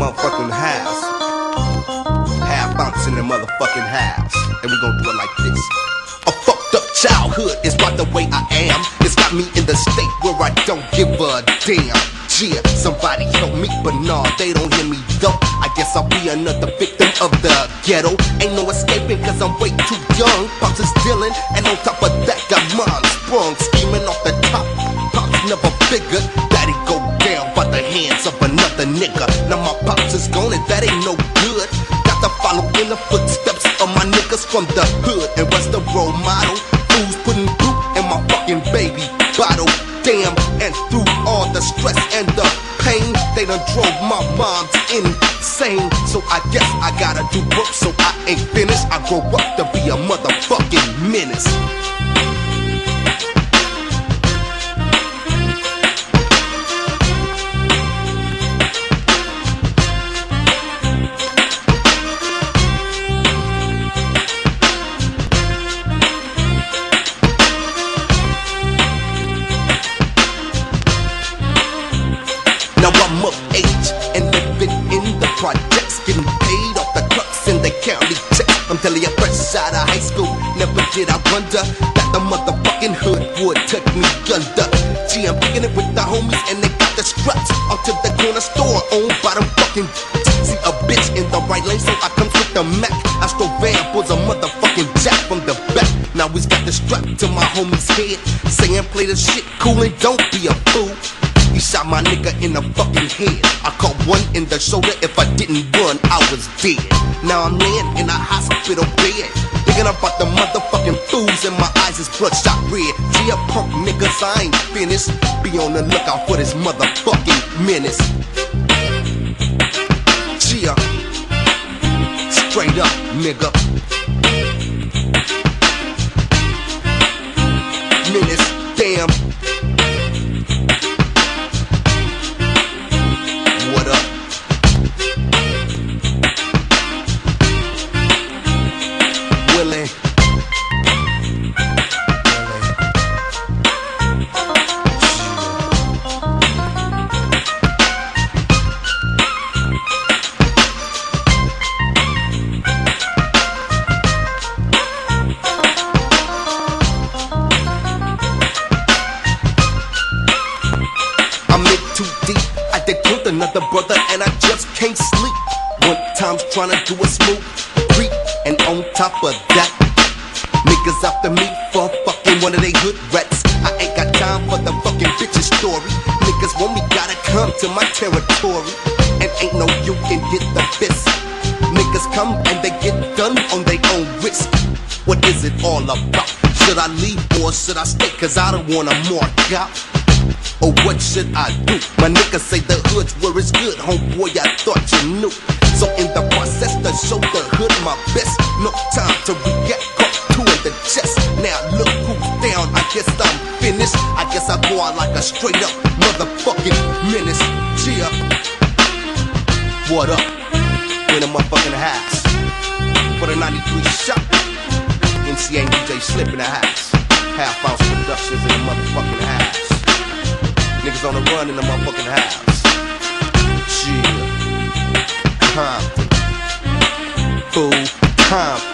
motherfucking house. Half ounce in the motherfucking house. And we gon' do it like this. A fucked up childhood is why the way I am. It's got me in the state where I don't give a damn. Yeah, somebody help me, but nah, they don't hear me though. I guess I'll be another victim of the ghetto. Ain't no escaping cause I'm way too young. Pops is dealing, and on top of that got mom sprung. Scheming off the top, Pops never figured that he'd go down by the hands of another nigga. Now my Pops is gone and that ain't no good. Got to follow in the footsteps of my niggas from the hood. And what's the role model? Who's putting blue in my fucking baby bottle? Damn, and through all the stress and the pain, they done drove my mom's insane. So I guess I gotta do work, so I ain't finished. I grow up to be a motherfucking menace. Now I'm of age and living in the projects, getting paid off the trucks in the county checks. I'm telling you, fresh out of high school, never did I wonder that the motherfucking hood would take me under. Gee, I'm kicking it with the homies and they got the straps onto the corner store owned by them fucking. See a bitch in the right lane, so I comes with the Mac. Astro Van pulls a motherfucking jack from the back. Now he's got the strap to my homie's head, saying play the shit cool and don't be a fool. He shot my nigga in the fucking head. I caught one in the shoulder. If I didn't run, I was dead. Now I'm laying in a hospital bed, thinking about the motherfucking fools, and my eyes is bloodshot red. Gee, punk niggas, I ain't finished. Be on the lookout for this motherfucking menace. Gee, straight up, nigga. Menace, damn. What up? Willie. I'm in too deep. I did killed another brother and I just can't sleep. One time's trying to do a smooth creep, and on top of that, niggas after me for fucking one of they hood rats. I ain't got time for the fucking bitch's story. Niggas want me, gotta come to my territory, and ain't no you can get the fist. Niggas come and they get done on their own risk. What is it all about? Should I leave or should I stay? Cause I don't wanna mark out. Or what should I do? My niggas say the hood's where it's good. Homeboy, I thought you knew. So in the process to show the hood my best, no time to react, caught two in the chest. Now look who's down, I guess I'm finished. I guess I go out like a straight up motherfucking menace. Gee up. What up? In a motherfucking house. For the 93 shot, NCA and DJ Slip in the house. Half Ounce Productions in the motherfucking house. Niggas on the run in the motherfucking house. Chill. Compton. Fool. Compton.